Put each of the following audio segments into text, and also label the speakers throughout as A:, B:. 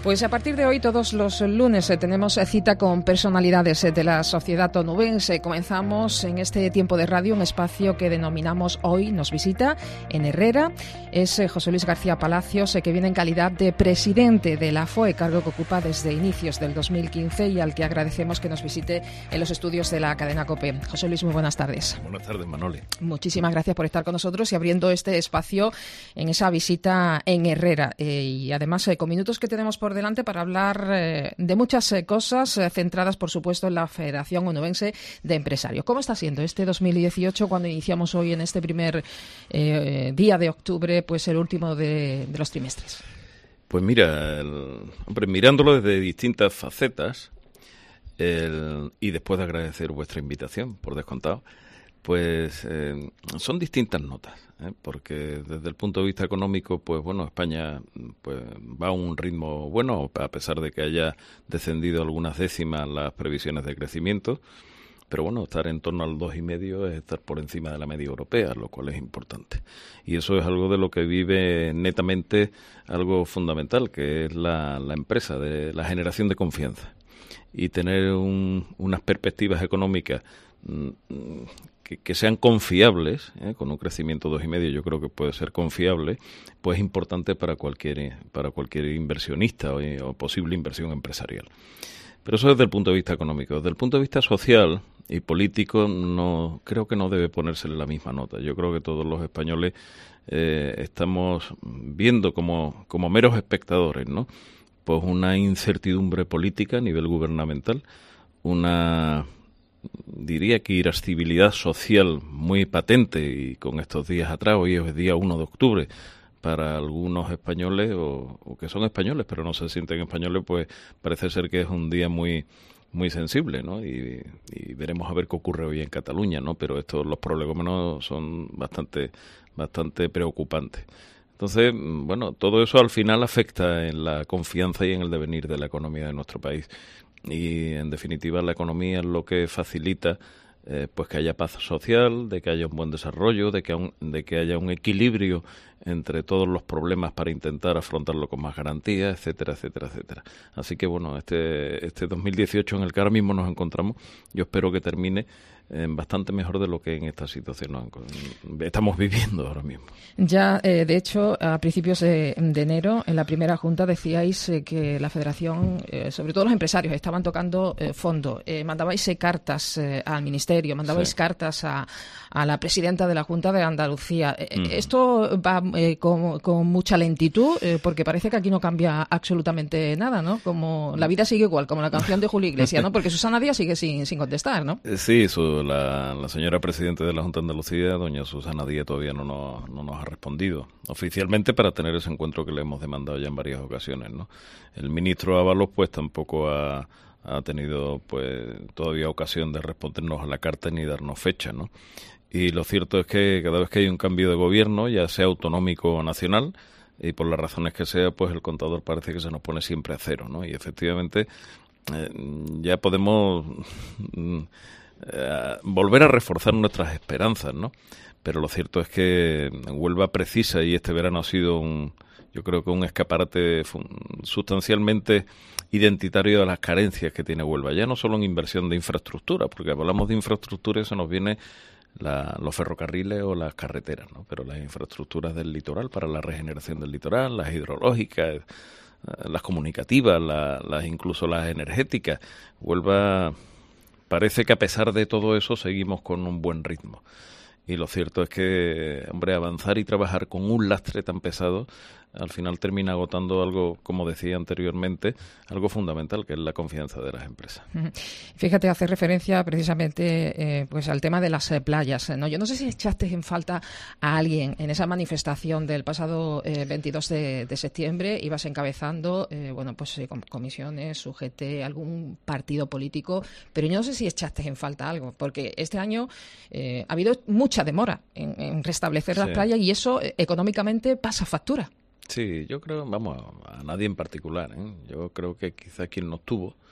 A: Pues a partir de hoy, todos los lunes, tenemos cita con personalidades de la sociedad onubense. Comenzamos en este tiempo de radio, un espacio que denominamos Hoy nos visita en Herrera. Es José Luis García Palacios, que viene en calidad de presidente de la FOE, cargo que ocupa desde inicios del 2015 y al que agradecemos que nos visite en los estudios de la cadena COPE. José Luis, muy buenas tardes.
B: Buenas tardes, Manoli.
A: Muchísimas gracias por estar con nosotros y abriendo este espacio en esa visita en Herrera. Y además, con minutos que tenemos por delante para hablar de muchas cosas centradas, por supuesto, en la Federación Onubense de Empresarios. ¿Cómo está siendo este 2018 cuando iniciamos hoy en este primer día de octubre, pues el último de los trimestres?
B: Pues mira, mirándolo desde distintas facetas y después de agradecer vuestra invitación, por descontado, pues son distintas notas, porque desde el punto de vista económico, pues bueno, España pues va a un ritmo bueno, a pesar de que haya descendido algunas décimas las previsiones de crecimiento, pero bueno, estar en torno al 2,5 es estar por encima de la media europea, lo cual es importante. Y eso es algo de lo que vive netamente algo fundamental, que es la empresa, de la generación de confianza. Y tener unas perspectivas económicas que sean confiables, con un crecimiento 2,5 yo creo que puede ser confiable, pues es importante para cualquier inversionista o posible inversión empresarial. Pero eso desde el punto de vista económico. Desde el punto de vista social y político, creo que no debe ponérsele la misma nota. Yo creo que todos los españoles estamos viendo como meros espectadores, ¿no? Pues una incertidumbre política a nivel gubernamental, diría que irascibilidad social muy patente, y con estos días atrás, hoy es día 1 de octubre, para algunos españoles o que son españoles pero no se sienten españoles, pues parece ser que es un día muy muy sensible, ¿no? Y veremos a ver qué ocurre hoy en Cataluña, ¿no? Pero los prolegómenos son bastante preocupantes. Entonces, bueno, todo eso al final afecta en la confianza y en el devenir de la economía de nuestro país. Y, en definitiva, la economía es lo que facilita pues que haya paz social, de que haya un buen desarrollo, de que haya un equilibrio entre todos los problemas para intentar afrontarlo con más garantías, etcétera, etcétera, etcétera. Así que, bueno, este 2018 en el que ahora mismo nos encontramos, yo espero que termine bastante mejor de lo que en esta situación estamos viviendo ahora mismo.
A: Ya, de hecho, a principios de enero, en la primera junta, decíais que la Federación, sobre todo los empresarios, estaban tocando fondo. Mandabais cartas al Ministerio, mandabais cartas a la presidenta de la Junta de Andalucía. Esto va con mucha lentitud, porque parece que aquí no cambia absolutamente nada, ¿no? Como la vida sigue igual, como la canción de Julio Iglesias, ¿no? Porque Susana Díaz sigue sin contestar, ¿no?
B: Sí, la señora presidenta de la Junta de Andalucía, doña Susana Díaz, todavía no nos ha respondido oficialmente para tener ese encuentro que le hemos demandado ya en varias ocasiones, ¿no? El ministro Ábalos pues tampoco ha tenido pues todavía ocasión de respondernos a la carta ni darnos fecha, ¿no? Y lo cierto es que cada vez que hay un cambio de gobierno, ya sea autonómico o nacional, y por las razones que sea, pues el contador parece que se nos pone siempre a cero, ¿no? Y efectivamente ya podemos volver a reforzar nuestras esperanzas, ¿no? Pero lo cierto es que Huelva precisa, y este verano ha sido yo creo que un escaparate sustancialmente identitario de las carencias que tiene Huelva, ya no solo en inversión de infraestructura, porque hablamos de infraestructura y se nos viene los ferrocarriles o las carreteras, ¿no? Pero las infraestructuras del litoral para la regeneración del litoral, las hidrológicas, las comunicativas, incluso las energéticas. Huelva parece que a pesar de todo eso seguimos con un buen ritmo. Y lo cierto es que, hombre, avanzar y trabajar con un lastre tan pesado, al final termina agotando algo, como decía anteriormente, algo fundamental, que es la confianza de las empresas.
A: Fíjate, hace referencia precisamente pues al tema de las playas, ¿no? Yo no sé si echaste en falta a alguien en esa manifestación del pasado 22 de septiembre. Ibas encabezando, comisiones, UGT, algún partido político, pero yo no sé si echaste en falta algo, porque este año ha habido mucha demora en restablecer las playas y eso económicamente pasa factura.
B: Sí, yo creo, a nadie en particular, yo creo que quizá quien nos tuvo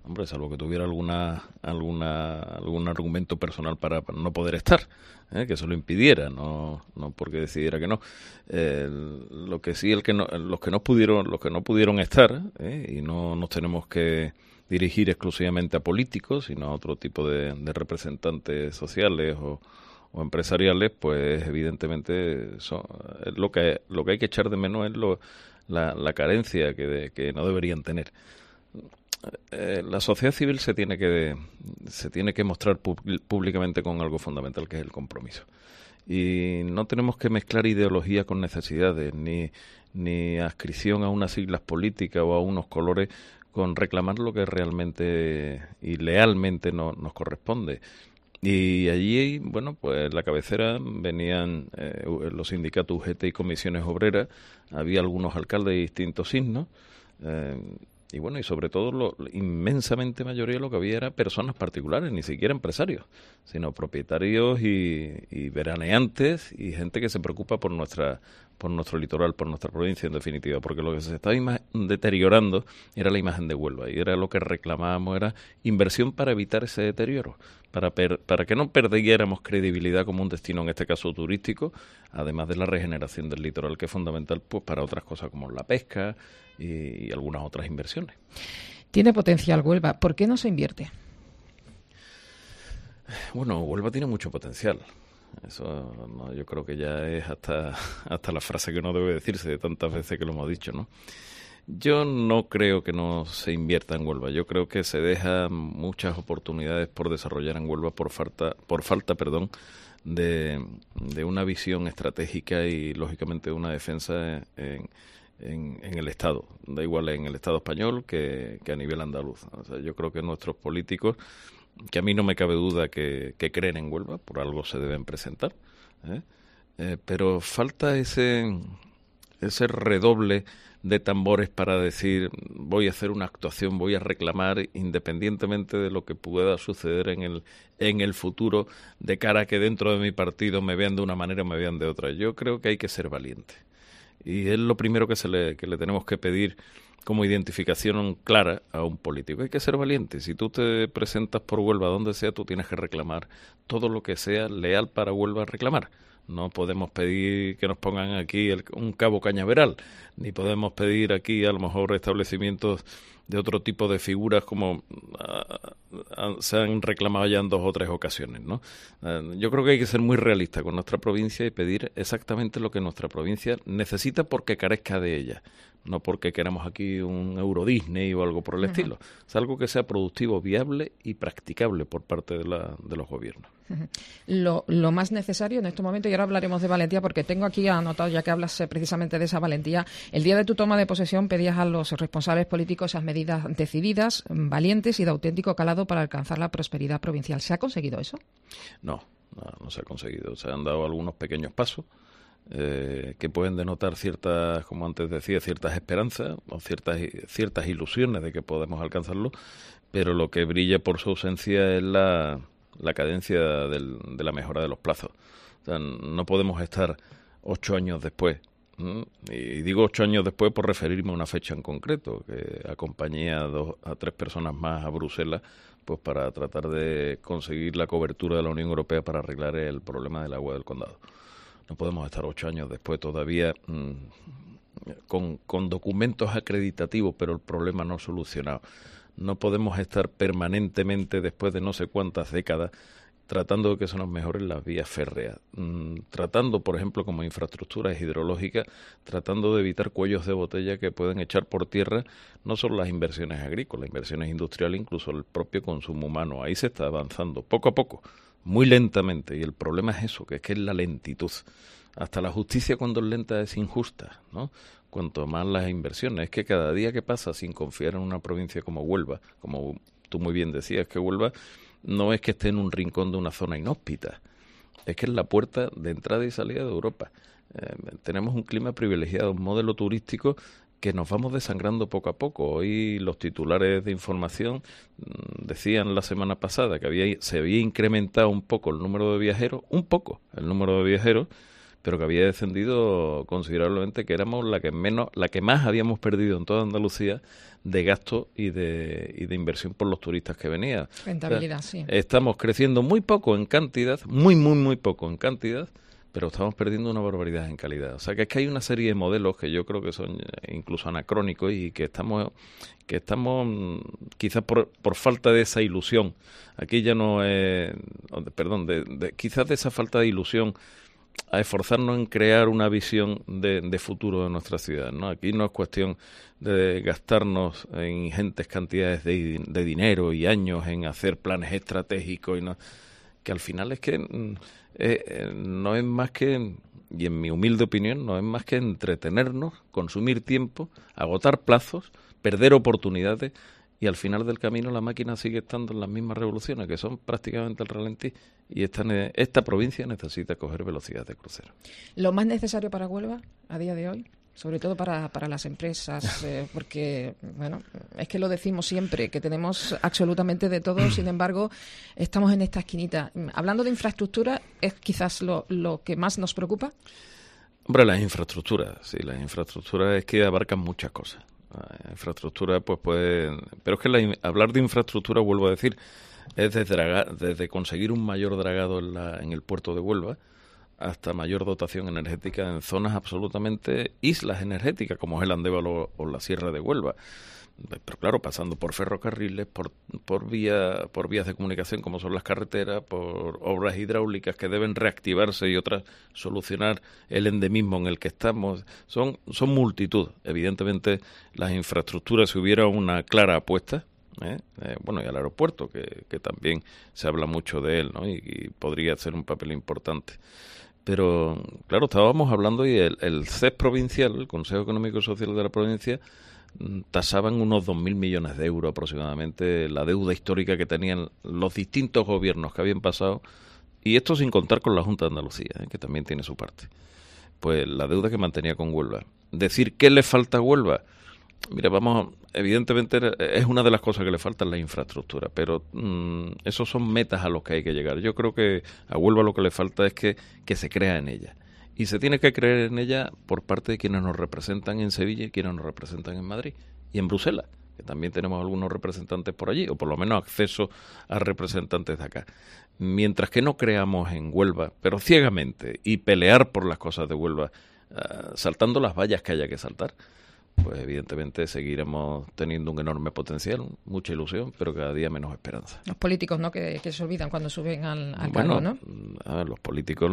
B: hombre, salvo que tuviera algún argumento personal para no poder estar, que eso lo impidiera, no porque decidiera que no. Lo que sí, los que no pudieron estar, y no nos tenemos que dirigir exclusivamente a políticos, sino a otro tipo de representantes sociales o empresariales, pues evidentemente lo que hay que echar de menos es la carencia que no deberían tener. La sociedad civil se tiene que mostrar públicamente con algo fundamental, que es el compromiso. Y no tenemos que mezclar ideología con necesidades, ni adscripción a unas siglas políticas o a unos colores, con reclamar lo que realmente y lealmente nos corresponde. Y allí, bueno, pues en la cabecera venían los sindicatos UGT y comisiones obreras, había algunos alcaldes de distintos signos, y bueno, y sobre todo inmensamente mayoría lo que había era personas particulares, ni siquiera empresarios, sino propietarios y veraneantes y gente que se preocupa por nuestro litoral, por nuestra provincia en definitiva, porque lo que se estaba deteriorando era la imagen de Huelva, y era lo que reclamábamos, era inversión para evitar ese deterioro, para que no perdiéramos credibilidad como un destino, en este caso turístico, además de la regeneración del litoral, que es fundamental pues para otras cosas como la pesca y algunas otras inversiones.
A: Tiene potencial Huelva, ¿por qué no se invierte?
B: Bueno, Huelva tiene mucho potencial. Eso yo creo que ya es hasta la frase que no debe decirse de tantas veces que lo hemos dicho, ¿no? Yo no creo que no se invierta en Huelva. Yo creo que se dejan muchas oportunidades por desarrollar en Huelva por falta de una visión estratégica y lógicamente de una defensa en el Estado. Da igual en el Estado español que a nivel andaluz. O sea, yo creo que nuestros políticos, que a mí no me cabe duda que creen en Huelva, por algo se deben presentar, pero falta ese redoble de tambores para decir voy a hacer una actuación, voy a reclamar, independientemente de lo que pueda suceder en el futuro, de cara a que dentro de mi partido me vean de una manera o me vean de otra. Yo creo que hay que ser valiente, y es lo primero que le tenemos que pedir como identificación clara a un político. Hay que ser valiente. Si tú te presentas por Huelva, donde sea, tú tienes que reclamar todo lo que sea leal para Huelva a reclamar. No podemos pedir que nos pongan aquí un cabo cañaveral, ni podemos pedir aquí a lo mejor establecimientos de otro tipo de figuras como se han reclamado ya en 2 o 3 ocasiones, ¿no? Yo creo que hay que ser muy realista con nuestra provincia y pedir exactamente lo que nuestra provincia necesita porque carezca de ella, no porque queramos aquí un Euro Disney o algo por el estilo. Es algo que sea productivo, viable y practicable por parte de los gobiernos.
A: Lo más necesario en estos momentos, y ahora hablaremos de valentía, porque tengo aquí anotado, ya que hablas precisamente de esa valentía, el día de tu toma de posesión pedías a los responsables políticos esas medidas decididas, valientes y de auténtico calado para alcanzar la prosperidad provincial. ¿Se ha conseguido eso? No se ha conseguido. Se han dado algunos pequeños pasos que pueden denotar ciertas, como antes decía, ciertas esperanzas o ciertas ilusiones de que podemos alcanzarlo, pero lo que brilla por su ausencia es la cadencia de la mejora de los plazos. O sea, no podemos estar 8 años después, y digo 8 años después por referirme a una fecha en concreto, que acompañé a 2 a 3 personas más a Bruselas, pues para tratar de conseguir la cobertura de la Unión Europea para arreglar el problema del agua del condado. No podemos estar 8 años después todavía con documentos acreditativos, pero el problema no solucionado. No podemos estar permanentemente, después de no sé cuántas décadas, tratando de que se nos mejoren las vías férreas, tratando, por ejemplo, como infraestructuras hidrológicas, tratando de evitar cuellos de botella que pueden echar por tierra no solo las inversiones agrícolas, inversiones industriales, incluso el propio consumo humano. Ahí se está avanzando poco a poco, muy lentamente, y el problema es eso, que es la lentitud. Hasta la justicia, cuando es lenta, es injusta, ¿no? Cuanto más las inversiones. Es que cada día que pasa sin confiar en una provincia como Huelva, como tú muy bien decías, que Huelva no es que esté en un rincón de una zona inhóspita, es que es la puerta de entrada y salida de Europa. Tenemos un clima privilegiado, un modelo turístico que nos vamos desangrando poco a poco. Hoy los titulares de información decían la semana pasada que se había incrementado un poco el número de viajeros,
B: pero que había descendido considerablemente, que éramos la que más habíamos perdido en toda Andalucía de gasto y de inversión por los turistas que venían.
A: Rentabilidad, sí.
B: Estamos creciendo muy poco en cantidad, muy poco en cantidad, pero estamos perdiendo una barbaridad en calidad. O sea, que es que hay una serie de modelos que yo creo que son incluso anacrónicos y que estamos quizás por falta de esa ilusión. Aquí ya no es, perdón, quizás de esa falta de ilusión a esforzarnos en crear una visión de futuro de nuestra ciudad, ¿no? Aquí no es cuestión de gastarnos en ingentes cantidades de dinero y años en hacer planes estratégicos, que al final es que no es más que, y en mi humilde opinión, no es más que entretenernos, consumir tiempo, agotar plazos, perder oportunidades, y al final del camino la máquina sigue estando en las mismas revoluciones, que son prácticamente el ralentí, y esta provincia necesita coger velocidad de crucero.
A: ¿Lo más necesario para Huelva a día de hoy? Sobre todo para las empresas, porque, bueno, es que lo decimos siempre, que tenemos absolutamente de todo, sin embargo, estamos en esta esquinita. Hablando de infraestructura, ¿es quizás lo que más nos preocupa?
B: Hombre, las infraestructuras, sí, las infraestructuras es que abarcan muchas cosas. La infraestructura, pues pero es que hablar de infraestructura, vuelvo a decir, es desde conseguir un mayor dragado en el puerto de Huelva, hasta mayor dotación energética en zonas absolutamente islas energéticas, como es el Andévalo o la Sierra de Huelva. Pero claro, pasando por ferrocarriles, por vías de comunicación como son las carreteras, por obras hidráulicas que deben reactivarse y otras solucionar el endemismo en el que estamos. Son multitud. Evidentemente, las infraestructuras, si hubiera una clara apuesta, bueno, y al aeropuerto, que también se habla mucho de él, ¿no? Y podría hacer un papel importante. Pero, claro, estábamos hablando y el CES provincial, el Consejo Económico y Social de la provincia, tasaban unos 2.000 millones de euros aproximadamente la deuda histórica que tenían los distintos gobiernos que habían pasado, y esto sin contar con la Junta de Andalucía, que también tiene su parte. Pues la deuda que mantenía con Huelva. Decir qué le falta a Huelva, mira, evidentemente es una de las cosas que le faltan la infraestructura, pero esos son metas a los que hay que llegar. Yo creo que a Huelva lo que le falta es que se crea en ella. Y se tiene que creer en ella por parte de quienes nos representan en Sevilla y quienes nos representan en Madrid y en Bruselas, que también tenemos algunos representantes por allí, o por lo menos acceso a representantes de acá. Mientras que no creamos en Huelva, pero ciegamente, y pelear por las cosas de Huelva, saltando las vallas que haya que saltar, pues evidentemente seguiremos teniendo un enorme potencial, mucha ilusión, pero cada día menos esperanza.
A: Los políticos, ¿no?, que se olvidan cuando suben al
B: bueno,
A: cargo, ¿no?
B: A ver, los políticos,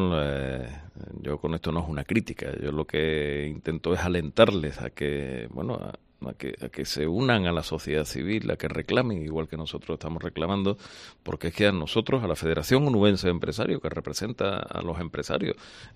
B: yo con esto no es una crítica, yo lo que intento es alentarles a que, bueno, a que se unan a la sociedad civil, a que reclamen igual que nosotros estamos reclamando, porque es que a nosotros, a la Federación Onubense de Empresarios, que representa a los empresarios,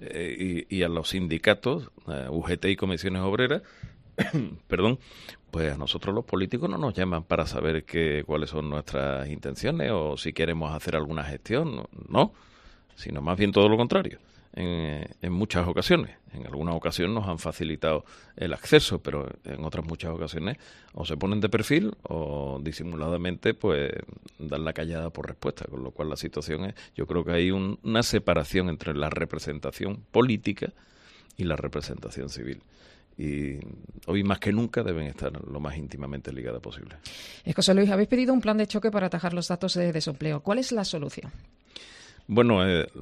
B: y a los sindicatos, UGT y Comisiones Obreras, perdón, pues a nosotros los políticos no nos llaman para saber cuáles son nuestras intenciones o si queremos hacer alguna gestión, no, sino más bien todo lo contrario. En muchas ocasiones, en algunas ocasiones nos han facilitado el acceso, pero en otras muchas ocasiones o se ponen de perfil o disimuladamente pues dan la callada por respuesta, con lo cual la situación es, yo creo que hay una separación entre la representación política y la representación civil. Y hoy más que nunca deben estar lo más íntimamente ligadas posible.
A: José Luis, habéis pedido un plan de choque para atajar los datos de desempleo. ¿Cuál es la solución?
B: Bueno,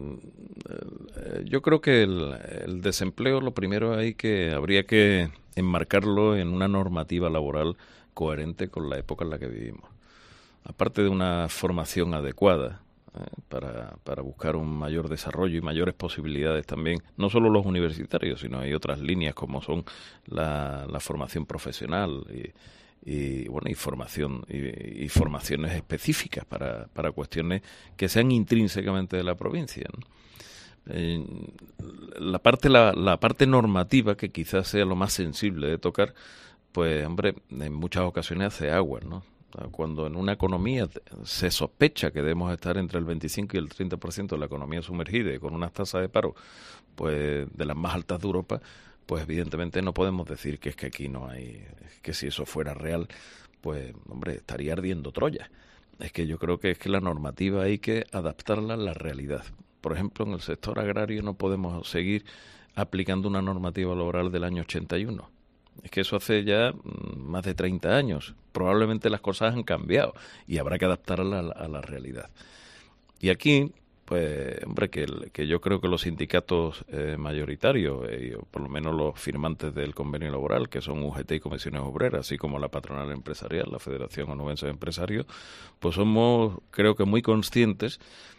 B: yo creo que el desempleo, lo primero habría que enmarcarlo en una normativa laboral coherente con la época en la que vivimos. Aparte de una formación adecuada, para buscar un mayor desarrollo y mayores posibilidades también, no solo los universitarios, sino hay otras líneas como son la formación profesional y formaciones específicas para cuestiones que sean intrínsecamente de la provincia, ¿no? La parte normativa, que quizás sea lo más sensible de tocar, pues hombre, en muchas ocasiones hace aguas, ¿no? Cuando en una economía se sospecha que debemos estar entre el 25 y el 30% de la economía sumergida y con unas tasas de paro pues de las más altas de Europa, pues evidentemente no podemos decir que es que aquí no hay, que si eso fuera real, pues hombre, estaría ardiendo Troya. Es que yo creo que es que la normativa hay que adaptarla a la realidad. Por ejemplo, en el sector agrario no podemos seguir aplicando una normativa laboral del año 81. Es que eso hace ya más de 30 años. Probablemente las cosas han cambiado y habrá que adaptarlas a la realidad. Y aquí, pues, hombre, que yo creo que los sindicatos mayoritarios, o por lo menos los firmantes del convenio laboral, que son UGT y Comisiones Obreras, así como la patronal empresarial, la Federación Onubense de Empresarios, pues somos, creo que, muy conscientes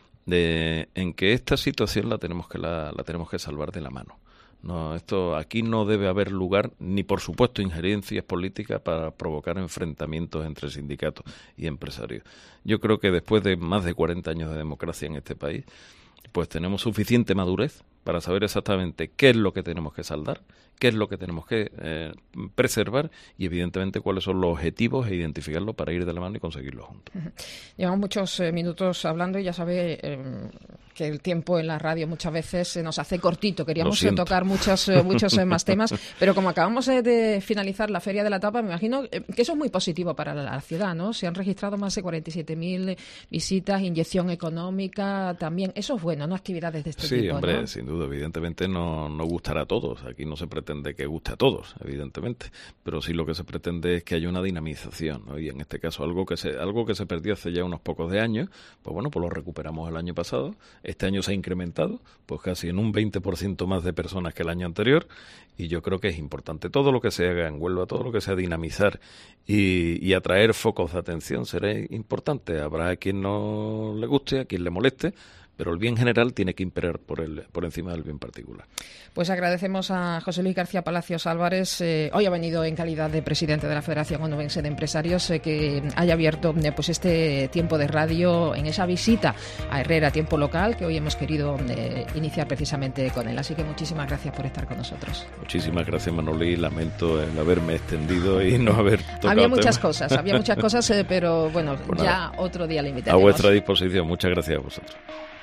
B: en que esta situación la tenemos que salvar de la mano. No, aquí no debe haber lugar, ni por supuesto injerencias políticas para provocar enfrentamientos entre sindicatos y empresarios. Yo creo que después de más de 40 años de democracia en este país, pues tenemos suficiente madurez para saber exactamente qué es lo que tenemos que saldar, qué es lo que tenemos que preservar y evidentemente cuáles son los objetivos e identificarlos para ir de la mano y conseguirlo juntos.
A: Llevamos muchos minutos hablando y ya sabe que el tiempo en la radio muchas veces se nos hace cortito. Queríamos tocar muchos más temas, pero como acabamos de finalizar la Feria de la Tapa, me imagino que eso es muy positivo para la ciudad, ¿no? Se han registrado más de 47.000 visitas, inyección económica también. Eso es bueno, ¿no? Actividades de este tipo.
B: Sí, hombre,
A: ¿no?
B: Sin duda, evidentemente no gustará a todos. Aquí no se pretende que guste a todos, evidentemente, pero sí lo que se pretende es que haya una dinamización, ¿no? Y en este caso algo que se perdió hace ya unos pocos de años, pues bueno, pues lo recuperamos el año pasado. Este año se ha incrementado, pues casi en un 20% más de personas que el año anterior, y yo creo que es importante todo lo que se haga en Huelva, todo lo que sea dinamizar y atraer focos de atención será importante. Habrá a quien no le guste, a quien le moleste, pero el bien general tiene que imperar por encima del bien particular.
A: Pues agradecemos a José Luis García Palacios Álvarez, hoy ha venido en calidad de presidente de la Federación Onubense de Empresarios, que haya abierto pues este tiempo de radio en esa visita a Herrera, tiempo local, que hoy hemos querido iniciar precisamente con él. Así que muchísimas gracias por estar con nosotros.
B: Muchísimas gracias, Manoli. Lamento el haberme extendido y no haber tocado
A: Había muchas cosas, pero bueno, pues ya otro día le invitaremos.
B: A vuestra disposición. Muchas gracias a vosotros.